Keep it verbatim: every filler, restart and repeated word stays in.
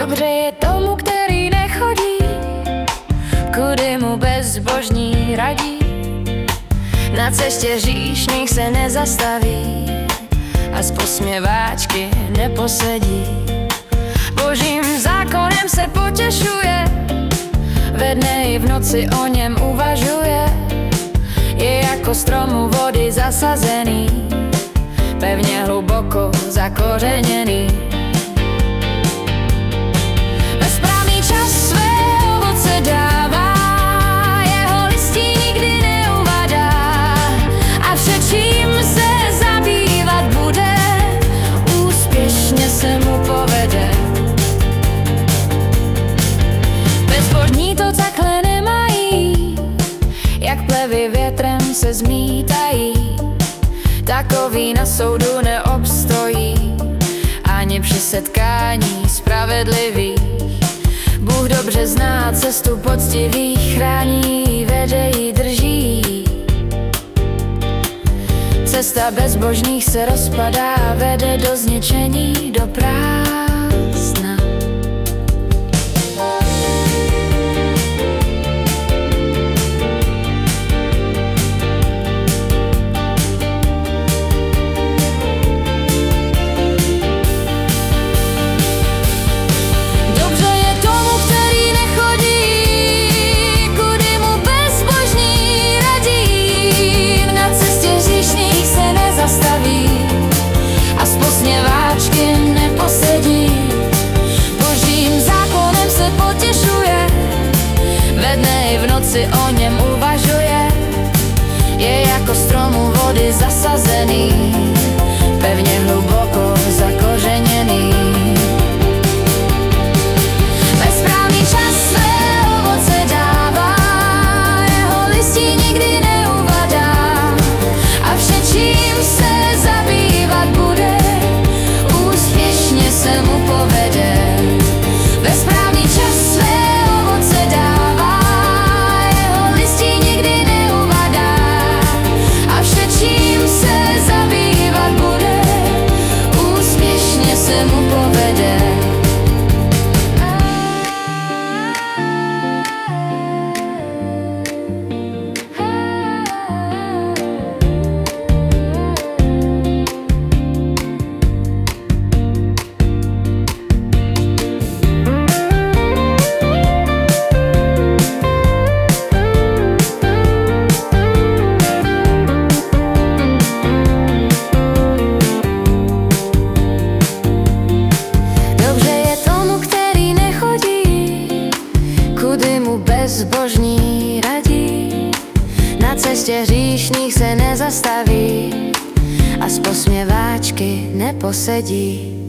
Dobře je tomu, který nechodí, kudy mu bezbožní radí. Na cestě hříšných se nezastaví a z posměváčky neposedí. Božím zákonem se potěšuje, ve dne i v noci o něm uvažuje. Je jako strom u vody zasazený, pevně hluboko zakořeněný. Ve správný čas své ovoce dává, jeho listí nikdy neuvadá. A před čím se zabývat bude, úspěšně se mu povede. Bezbožní to takhle nemají, jak plevy větrem se zmítají. Takový na soudu neobstojí, ani při setkání spravedlivých. Bůh dobře zná cestu poctivých, chrání, vede ji, drží. Cesta bezbožných se rozpadá, vede do zničení, do prázdna. Si o něm uvažuje, je jako strom u vody zasazený, pevně hluboko zakořeněný. Ve správný čas své ovoce dává, jeho listí nikdy neuvadá. A před čím se zabývat bude, úspěšně se mu povede. Ve správný čas své ovoce dává, se mu povede. Bezbožní radí, na cestě hříšných se nezastaví a z posměváčky neposedí.